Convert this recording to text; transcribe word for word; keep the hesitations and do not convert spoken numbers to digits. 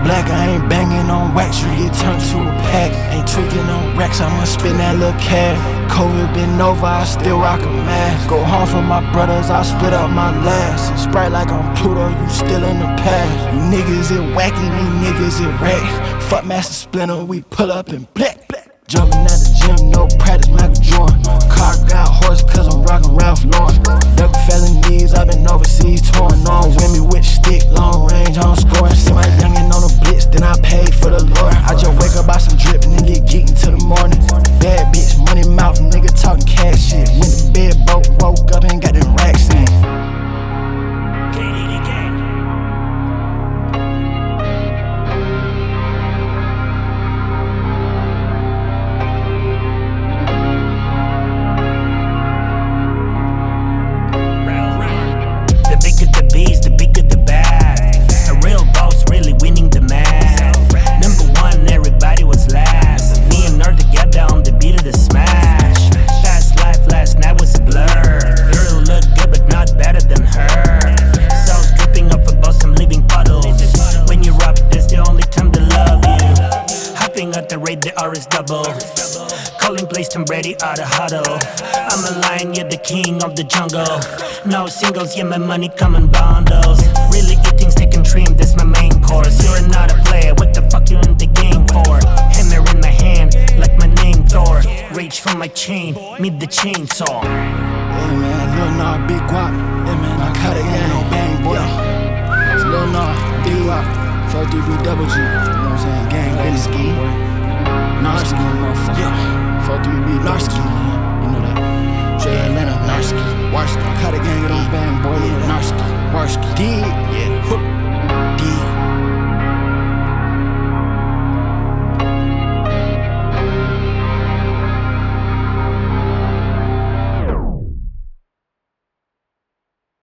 black, I ain't banging on wax, you get turned to a pack. Ain't tweaking on racks, I'ma spin that little cash. COVID been over, I still rock a mask. Go home for my brothers, I split up my last. Sprite like I'm Pluto, you still in the past. You niggas it wacky, these niggas it wreck. Fuck Master Splinter, we pull up and black. Jumping at the gym, no practice, Michael Jordan. Car got horse, cause I'm rockin' Ralph Lauren. Duck felonies, I've been overseas touring on. Win me with stick, long range, I'm scoring. See my youngin' on the blitz, then I paid for the lure. I just wake up by some drip and then get geekin' till the morning. Bad bitch, money mouth, nigga talking cash shit. Went to bed, broke, woke up and got them racks in. The R is double. Calling place Tom Brady out of huddle. I'm a lion, you're the king of the jungle. No singles, yeah, my money come in bundles. Really eating steak and shrimp, that's my main course. You're not a player, what the fuck you in the game for? Hammer in my hand, like my name Thor. Reach from my chain, meet the chainsaw. Hey man, Lil Nas, Big Guap. Hey man, I cut it, ain't no bang, boy. It's Lil Nas, Big Guap. four three B double G, you know what I'm saying? Gang, Benny Ski. Narski, motherfucker. Yeah. four three B Narski, man. You know that. Straight Atlanta, Narski. Warski. I cut a gang, it don't bang, boy. Narski. Warski. D